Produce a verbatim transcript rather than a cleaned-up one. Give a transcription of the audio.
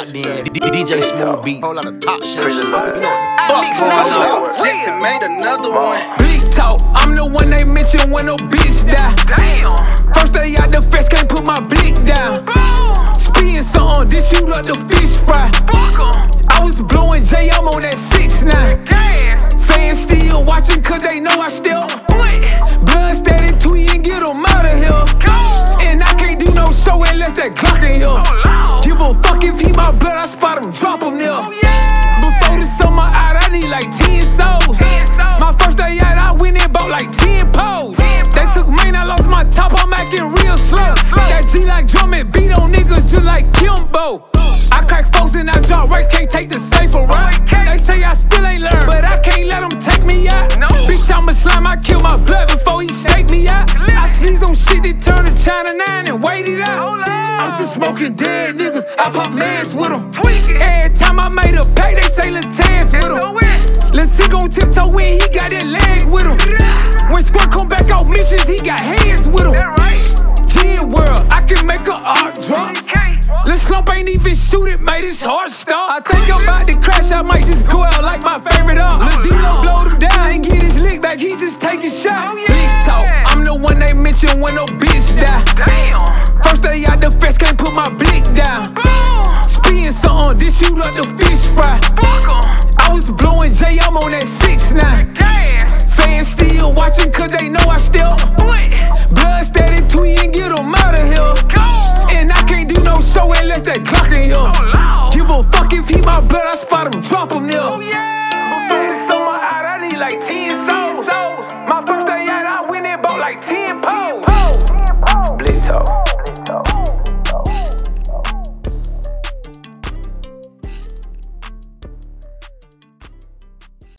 locked in. D J Smooth Beat, whole lot of top shit. You know what the fuck going on? Jason made another one. Big talk, I'm the one they mention when no bitch die. Damn. First day out the fest, can't put my blick down. Speeding something, then shoot up the fish fry. I was blowing J, I'm on that six nine. Fans still watching cause they know I still blood steady tweet and get them out of here. And I can't do no show unless that Glock in here. Give a fuck if he my blood, I spot him, drop him there. Before this summer out, I need like ten souls. My first day out, I went and bought like ten poles. They took mine, I lost my top, I'm acting real slow. That G like drumming, beat on niggas just like Kimbo. I crack folks and I drop right, can't take the safe around. They say I still ain't learned, but I can't let them take me out. Bitch, I'm a slime, I kill my blood before he shake me out. I sneeze on shit that turn to China nine and wait it out. I'm still smoking dead niggas, I pop mans with them. Every time I made a pay, they say Lil Tans with them. Lil C gon' tiptoe in, he got that leg with him. When Squirt come back out missions, he got hands with him. Gin World, I can make a art drop. Lil Slump ain't even shoot it, made his heart stop. I think I'm about to crash, I might just go out like my favorite art. Lil D-Lo blowed him down, ain't get his lick back, he just taking shots. Big talk, I'm the one they mention when no bitch die. First day out the fest, can't put my blick down. Speeding something, then shoot up the fish fry. I was blowing J, I'm on that six nine. Fans still watching cause they know I still blood steady tweet and get them out of here. And I can't do no show unless that Glock in here. Give a fuck if he my blood, I spot him, drop him there.